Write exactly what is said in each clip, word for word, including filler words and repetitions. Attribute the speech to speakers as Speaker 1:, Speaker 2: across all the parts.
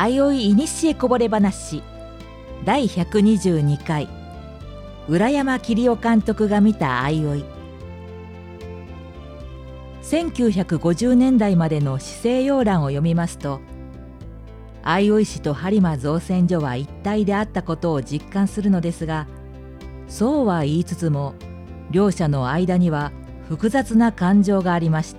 Speaker 1: 相生いにしえこぼれ話だいひゃくにじゅうにかい、浦山桐夫監督が見た相生。せんきゅうひゃくごじゅうねんだいまでの史征要覧を読みますと、相生市と播磨造船所は一体であったことを実感するのですが、そうは言いつつも両者の間には複雑な感情がありました。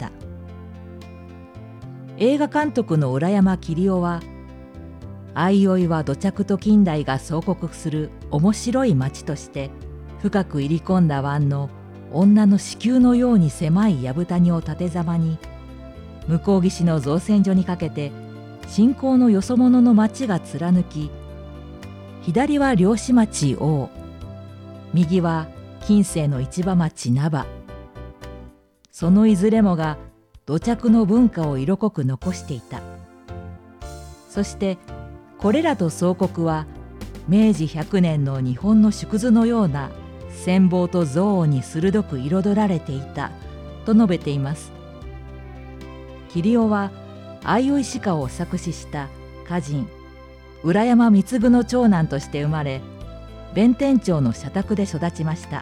Speaker 1: 映画監督の浦山桐夫は、相生は土着と近代が相国する面白い町として、深く入り込んだ湾の女の子宮のように狭い藪谷を縦ざまに、向こう岸の造船所にかけて信仰のよそ者の町が貫き、左は漁師町王、右は近世の市場町名。そのいずれもが土着の文化を色濃く残していた。そしてこれらと総国はめいじひゃくねんの日本の縮図のような羨望と憎悪に鋭く彩られていたと述べています。桐夫は相生鹿を作詞した歌人浦山貢の長男として生まれ、弁天町の社宅で育ちました。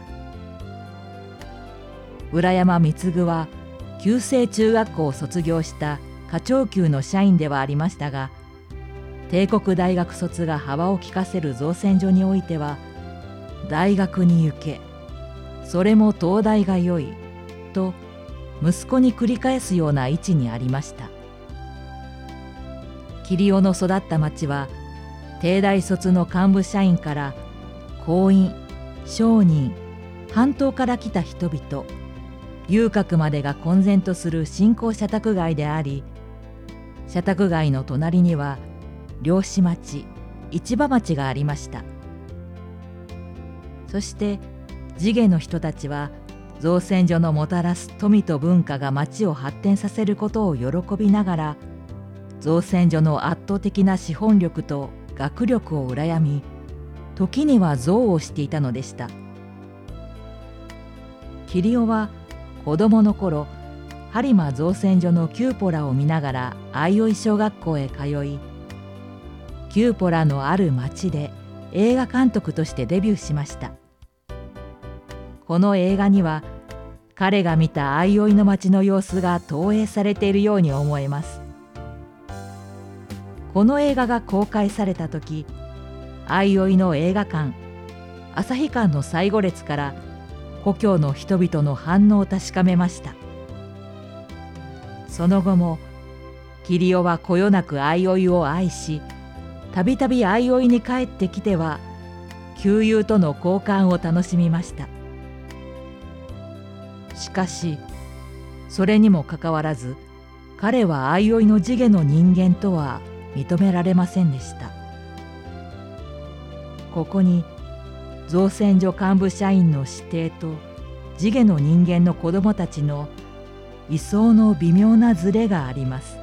Speaker 1: 浦山貢は旧制中学校を卒業した課長級の社員ではありましたが、帝国大学卒が幅を利かせる造船所においては、大学に行け、それも東大がよいと息子に繰り返すような位置にありました。桐夫の育った町は、帝大卒の幹部社員から工員、商人、半島から来た人々、遊郭までが混然とする新興社宅街であり、社宅街の隣には漁師町、市場町がありました。そして地下の人たちは、造船所のもたらす富と文化が町を発展させることを喜びながら、造船所の圧倒的な資本力と学力を羨み、時には憎悪していたのでした。桐夫は子供の頃、播磨造船所のキューポラを見ながら相生小学校へ通い、キューポラのある町で映画監督としてデビューしました。この映画には、彼が見た相生の町の様子が投影されているように思えます。この映画が公開された時、相生の映画館、旭館の最後列から故郷の人々の反応を確かめました。その後も桐夫はこよなく相生を愛し、たびたび相生に帰ってきては旧友との交換を楽しみました。しかしそれにもかかわらず、彼は相生の地下の人間とは認められませんでした。ここに造船所幹部社員の指定と地下の人間の子供たちの位相の微妙なズレがあります。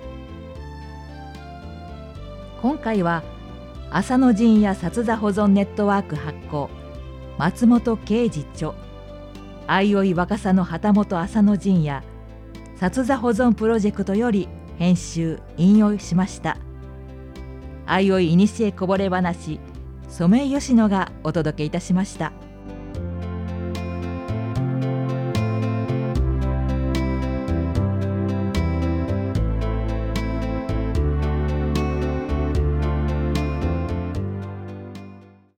Speaker 1: 今回は浅野陣屋薩座保存ネットワーク発行、松本啓治著、相生若狭の旗本浅野陣屋薩座保存プロジェクトより編集引用しました。相生いにしえこぼれ話、染井佳乃がお届けいたしました。